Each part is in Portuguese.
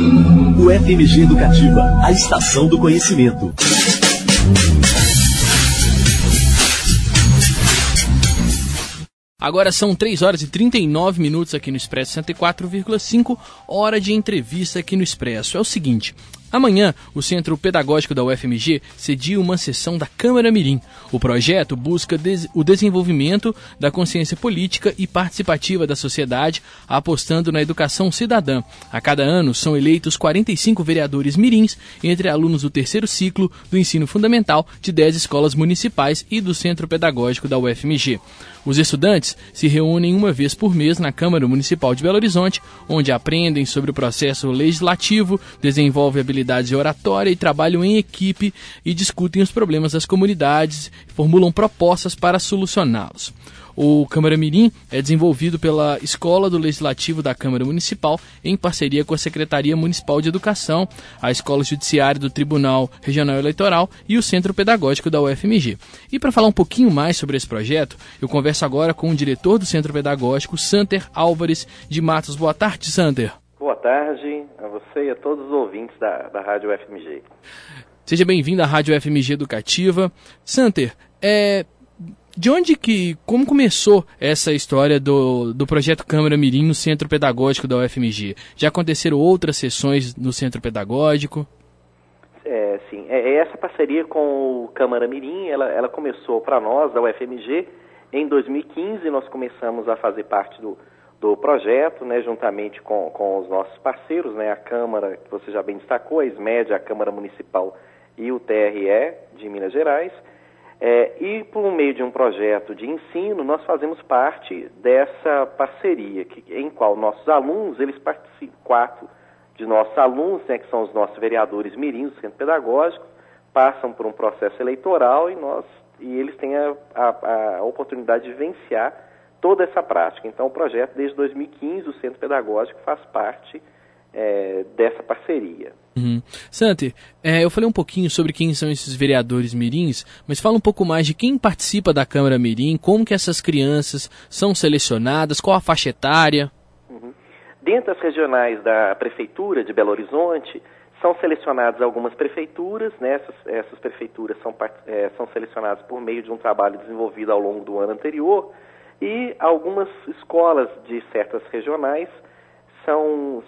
O FMG Educativa, a estação do conhecimento. Agora são 3 horas e 39 minutos aqui no Expresso 104,5, hora de entrevista aqui no Expresso. É o seguinte, amanhã o Centro Pedagógico da UFMG cedia uma sessão da Câmara Mirim. O projeto busca o desenvolvimento da consciência política e participativa da sociedade, apostando na educação cidadã. A cada ano são eleitos 45 vereadores mirins, entre alunos do 3º ciclo do ensino fundamental de 10 escolas municipais e do Centro Pedagógico da UFMG. Os estudantes se reúnem uma vez por mês na Câmara Municipal de Belo Horizonte, onde aprendem sobre o processo legislativo, desenvolvem habilidades de oratória e trabalham em equipe e discutem os problemas das comunidades e formulam propostas para solucioná-los. O Câmara Mirim é desenvolvido pela Escola do Legislativo da Câmara Municipal em parceria com a Secretaria Municipal de Educação, a Escola Judiciária do Tribunal Regional Eleitoral e o Centro Pedagógico da UFMG. E para falar um pouquinho mais sobre esse projeto, eu converso agora com o diretor do Centro Pedagógico, Santer Álvares de Matos. Boa tarde, Santer. Boa tarde a você e a todos os ouvintes da Rádio UFMG. Seja bem-vindo à Rádio UFMG Educativa. Santer, como começou essa história do projeto Câmara Mirim no Centro Pedagógico da UFMG? Já aconteceram outras sessões no Centro Pedagógico? Sim. Essa parceria com o Câmara Mirim, ela começou para nós, da UFMG, em 2015. Nós começamos a fazer parte do projeto, né, juntamente com os nossos parceiros, né, a Câmara, que você já bem destacou, a SMED, a Câmara Municipal e o TRE de Minas Gerais. E por meio de um projeto de ensino, nós fazemos parte dessa parceria, em qual nossos alunos, eles participam, 4 de nossos alunos, né, que são os nossos vereadores mirins do Centro Pedagógico, passam por um processo eleitoral e eles têm a oportunidade de vivenciar toda essa prática. Então, o projeto, desde 2015, o Centro Pedagógico faz parte dessa parceria. Uhum. Santer, eu falei um pouquinho sobre quem são esses vereadores mirins, mas fala um pouco mais de quem participa da Câmara Mirim, como que essas crianças são selecionadas, qual a faixa etária? Uhum. Dentro das regionais da Prefeitura de Belo Horizonte, são selecionadas algumas prefeituras, né? Essas prefeituras são selecionadas por meio de um trabalho desenvolvido ao longo do ano anterior, e algumas escolas de certas regionais são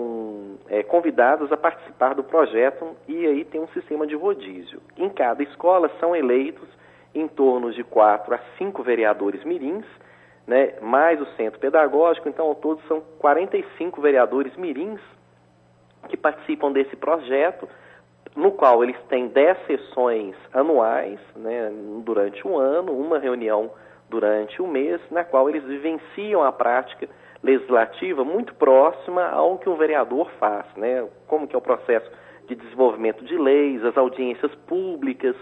convidados a participar do projeto, e aí tem um sistema de rodízio. Em cada escola são eleitos em torno de 4 a 5 vereadores mirins, né, mais o Centro Pedagógico. Então, ao todo, são 45 vereadores mirins que participam desse projeto, no qual eles têm 10 sessões anuais, né, durante um ano, uma reunião durante um mês, na qual eles vivenciam a prática legislativa muito próxima ao que um vereador faz, né? Como que é o processo de desenvolvimento de leis, as audiências públicas,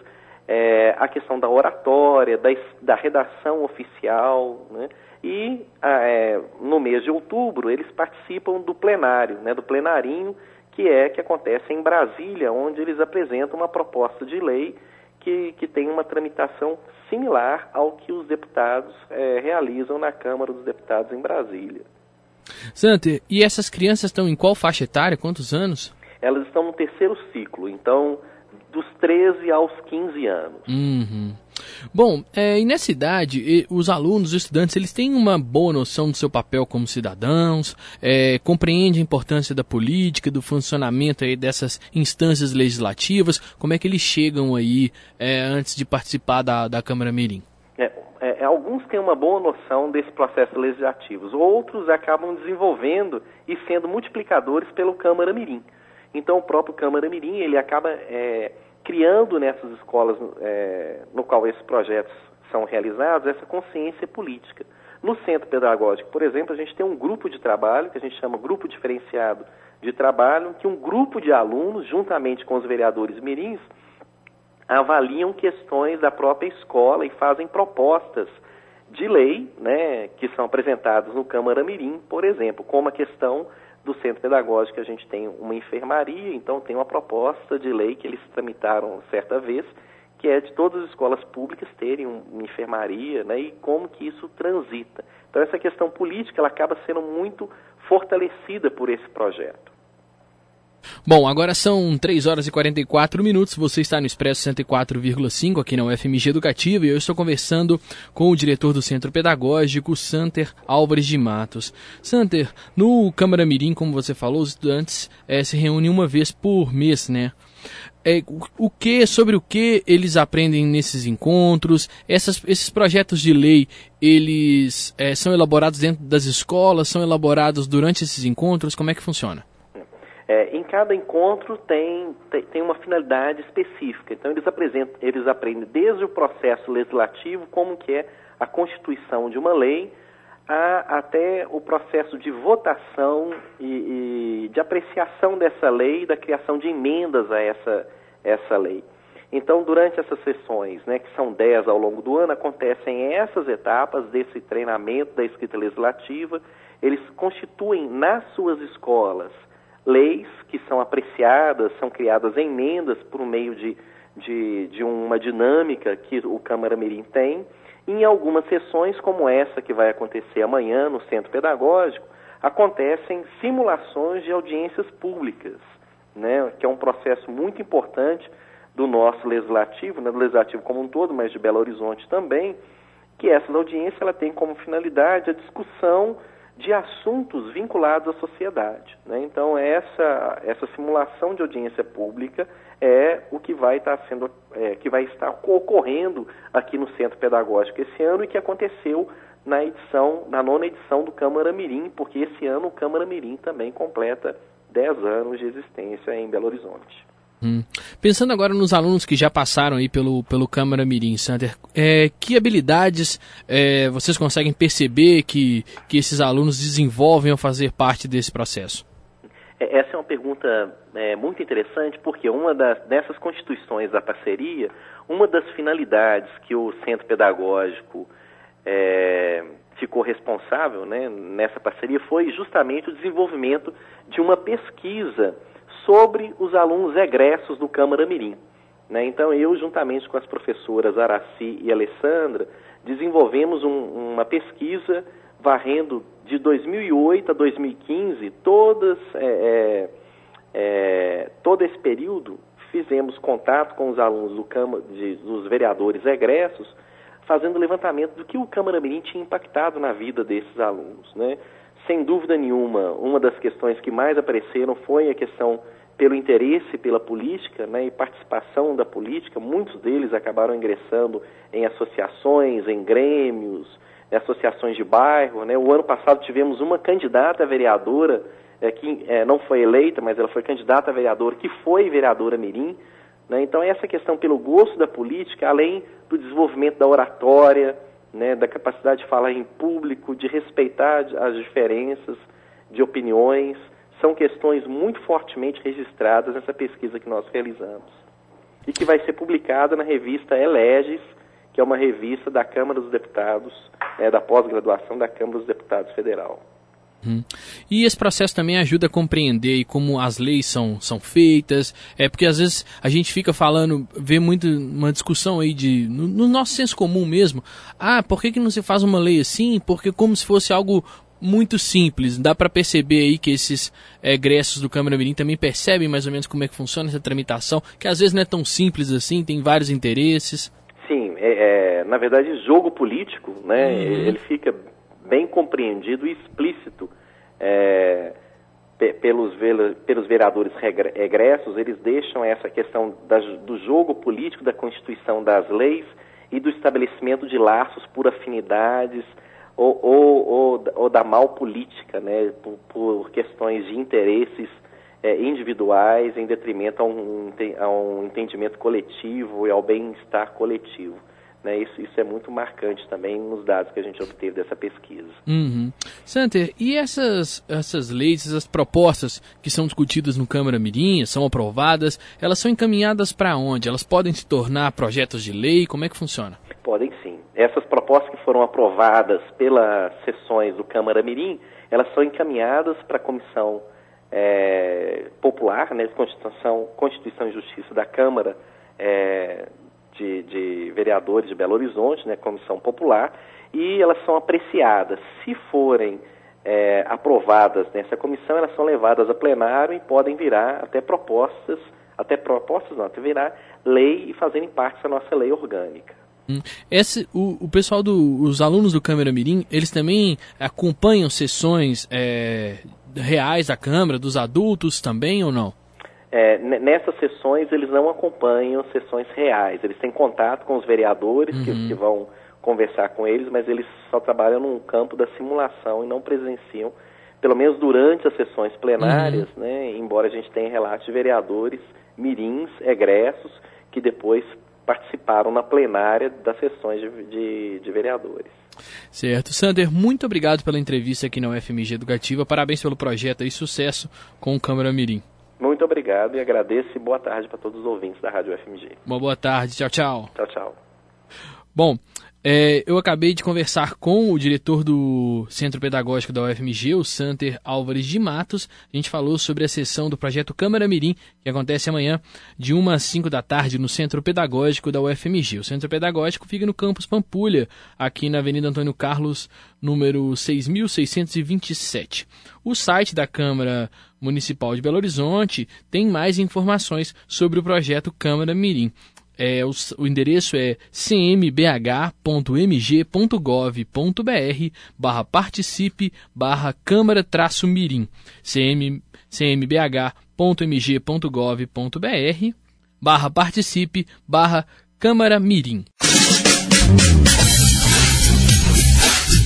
a questão da oratória, da redação oficial, né? E no mês de outubro eles participam do plenário, né? Do plenarinho, que acontece em Brasília, onde eles apresentam uma proposta de lei que tem uma tramitação similar ao que os deputados realizam na Câmara dos Deputados em Brasília. Santer, e essas crianças estão em qual faixa etária? Quantos anos? Elas estão no 3º ciclo, então dos 13 aos 15 anos. Uhum. Bom, e nessa idade, os alunos, os estudantes, eles têm uma boa noção do seu papel como cidadãos, compreendem a importância da política, do funcionamento aí dessas instâncias legislativas. Como é que eles chegam aí antes de participar da Câmara Mirim? Alguns têm uma boa noção desse processo legislativo, outros acabam desenvolvendo e sendo multiplicadores pelo Câmara Mirim. Então, o próprio Câmara Mirim, ele acaba criando nessas escolas no qual esses projetos são realizados, essa consciência política. No Centro Pedagógico, por exemplo, a gente tem um grupo de trabalho, que a gente chama Grupo Diferenciado de Trabalho, que um grupo de alunos, juntamente com os vereadores mirins, avaliam questões da própria escola e fazem propostas de lei, né, que são apresentadas no Câmara Mirim, por exemplo, como a questão do Centro Pedagógico. A gente tem uma enfermaria, então tem uma proposta de lei que eles tramitaram certa vez, que é de todas as escolas públicas terem uma enfermaria, né, e como que isso transita. Então essa questão política, ela acaba sendo muito fortalecida por esse projeto. Bom, agora são 3 horas e 44 minutos, você está no Expresso 104,5 aqui na UFMG Educativa e eu estou conversando com o diretor do Centro Pedagógico, Santer Álvares de Matos. Santer, no Câmara Mirim, como você falou, os estudantes se reúnem uma vez por mês, né? Sobre o que eles aprendem nesses encontros? Esses projetos de lei, eles são elaborados dentro das escolas, são elaborados durante esses encontros? Como é que funciona? Em cada encontro tem uma finalidade específica. Então eles aprendem desde o processo legislativo, como que é a constituição de uma lei, até o processo de votação e de apreciação dessa lei e da criação de emendas a essa lei. Então, durante essas sessões, né, que são 10 ao longo do ano, acontecem essas etapas desse treinamento da escrita legislativa. Eles constituem nas suas escolas leis que são apreciadas, são criadas emendas por meio de uma dinâmica que o Câmara Mirim tem. Em algumas sessões, como essa que vai acontecer amanhã no Centro Pedagógico, acontecem simulações de audiências públicas, né, que é um processo muito importante do nosso legislativo, né, do legislativo como um todo, mas de Belo Horizonte também, que essas audiências ela tem como finalidade a discussão de assuntos vinculados à sociedade, né? Então essa simulação de audiência pública é o que vai estar ocorrendo aqui no Centro Pedagógico esse ano e que aconteceu na nona edição do Câmara Mirim, porque esse ano o Câmara Mirim também completa 10 anos de existência em Belo Horizonte. Pensando agora nos alunos que já passaram aí pelo Câmara Mirim, Santer, que habilidades vocês conseguem perceber que esses alunos desenvolvem ao fazer parte desse processo? Essa é uma pergunta muito interessante, porque dessas constituições da parceria, uma das finalidades que o Centro Pedagógico ficou responsável, né, nessa parceria foi justamente o desenvolvimento de uma pesquisa sobre os alunos egressos do Câmara Mirim, né? Então eu, juntamente com as professoras Araci e Alessandra, desenvolvemos uma pesquisa varrendo de 2008 a 2015, todo esse período fizemos contato com os alunos dos vereadores egressos, fazendo levantamento do que o Câmara Mirim tinha impactado na vida desses alunos, né? Sem dúvida nenhuma, uma das questões que mais apareceram foi a questão pelo interesse pela política, né, e participação da política. Muitos deles acabaram ingressando em associações, em grêmios, em associações de bairro, né? O ano passado tivemos uma candidata a vereadora que não foi eleita, mas ela foi candidata a vereadora, que foi vereadora Mirim, né? Então essa questão pelo gosto da política, além do desenvolvimento da oratória, né, da capacidade de falar em público, de respeitar as diferenças de opiniões, são questões muito fortemente registradas nessa pesquisa que nós realizamos e que vai ser publicada na revista Eleges, que é uma revista da Câmara dos Deputados, da pós-graduação da Câmara dos Deputados Federal. E esse processo também ajuda a compreender como as leis são feitas, porque às vezes a gente fica falando, vê muito uma discussão aí no nosso senso comum mesmo, por que não se faz uma lei assim? Porque como se fosse algo muito simples. Dá para perceber aí que esses egressos do Câmara Mirim também percebem mais ou menos como é que funciona essa tramitação, que às vezes não é tão simples assim, tem vários interesses. Sim, na verdade, jogo político, né, ele fica bem compreendido e explícito pelos vereadores egressos. Eles deixam essa questão do jogo político, da constituição das leis e do estabelecimento de laços por afinidades ou da malpolítica, né, por questões de interesses individuais em detrimento a um entendimento coletivo e ao bem-estar coletivo. Né, isso é muito marcante também nos dados que a gente obteve dessa pesquisa. Santer, e essas leis, essas propostas que são discutidas no Câmara Mirim, são aprovadas, elas são encaminhadas para onde? Elas podem se tornar projetos de lei? Como é que funciona? Podem sim. Essas propostas que foram aprovadas pelas sessões do Câmara Mirim, elas são encaminhadas para a Comissão Popular, né, Constituição e Justiça da Câmara de Vereadores de Belo Horizonte, né, Comissão Popular, e elas são apreciadas. Se forem aprovadas nessa comissão, elas são levadas a plenário e podem virar até virar lei e fazerem parte da nossa lei orgânica. O pessoal os alunos do Câmara Mirim, eles também acompanham sessões reais da Câmara, dos adultos também ou não? Nessas sessões eles não acompanham sessões reais, eles têm contato com os vereadores que vão conversar com eles, mas eles só trabalham num campo da simulação e não presenciam, pelo menos durante as sessões plenárias, né, embora a gente tenha relatos de vereadores mirins, egressos, que depois participaram na plenária das sessões de vereadores. Certo. Sander, muito obrigado pela entrevista aqui na UFMG Educativa, parabéns pelo projeto e sucesso com o Câmara Mirim. Muito obrigado e agradeço e boa tarde para todos os ouvintes da Rádio UFMG. Uma boa tarde, tchau, tchau. Tchau, tchau. Bom, eu acabei de conversar com o diretor do Centro Pedagógico da UFMG, o Sander Álvares de Matos. A gente falou sobre a sessão do projeto Câmara Mirim, que acontece amanhã de 1 às 5 da tarde no Centro Pedagógico da UFMG. O Centro Pedagógico fica no campus Pampulha, aqui na Avenida Antônio Carlos, número 6.627. O site da Câmara Municipal de Belo Horizonte tem mais informações sobre o projeto Câmara Mirim. O endereço é cmbh.mg.gov.br/participe/câmara-mirim, cmbh.mg.gov.br/participe/câmara-mirim.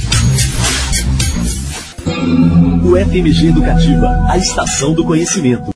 UFMG Educativa, a estação do conhecimento.